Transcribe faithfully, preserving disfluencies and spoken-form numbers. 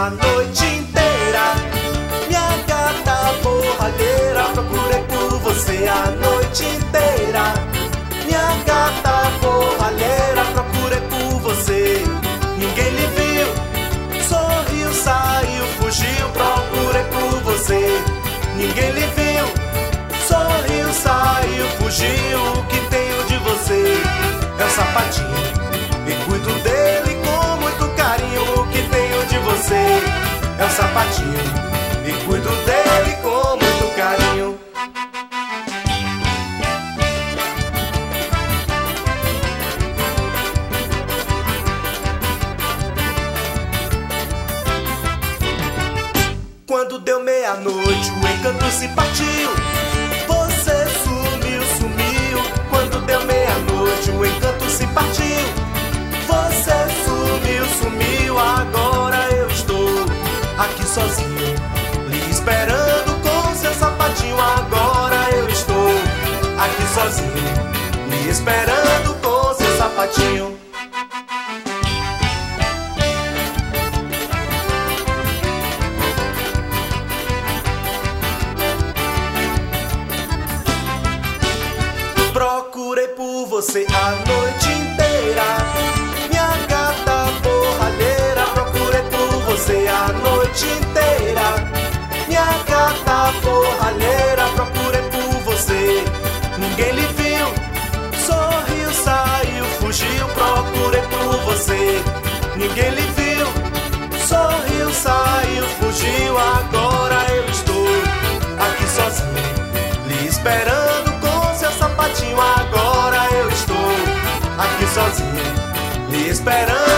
a noite inteira. Minha gata borralheira, procurei por você a noite inteira. Minha gata borralheira, procurei por você. Ninguém lhe viu, sorriu, saiu, fugiu, procurei por você. Ninguém lhe viu, sorriu, saiu, fugiu. O que tenho de você é um sapatinho e cuido dele com muito carinho. O que tenho de você é um sapatinho e cuido dele com muito carinho. Quando deu meia-noite, o encanto se partiu. Você sumiu, sumiu. Quando deu meia-noite, o encanto se partiu. Você sumiu, sumiu. Agora eu estou aqui sozinho, lhe esperando com seu sapatinho. Agora eu estou aqui sozinho, lhe esperando com seu sapatinho. Procurei por você a noite inteira. Minha gata borralheira, procurei por você a noite inteira. Minha gata borralheira, procurei por você. Ninguém lhe viu, sorriu, saiu, fugiu, procurei por você. Ninguém lhe viu, sorriu, saiu, fugiu. Agora eu estou aqui sozinho, lhe esperando com seu sapatinho. Agora eu estou aqui sozinho, lhe esperando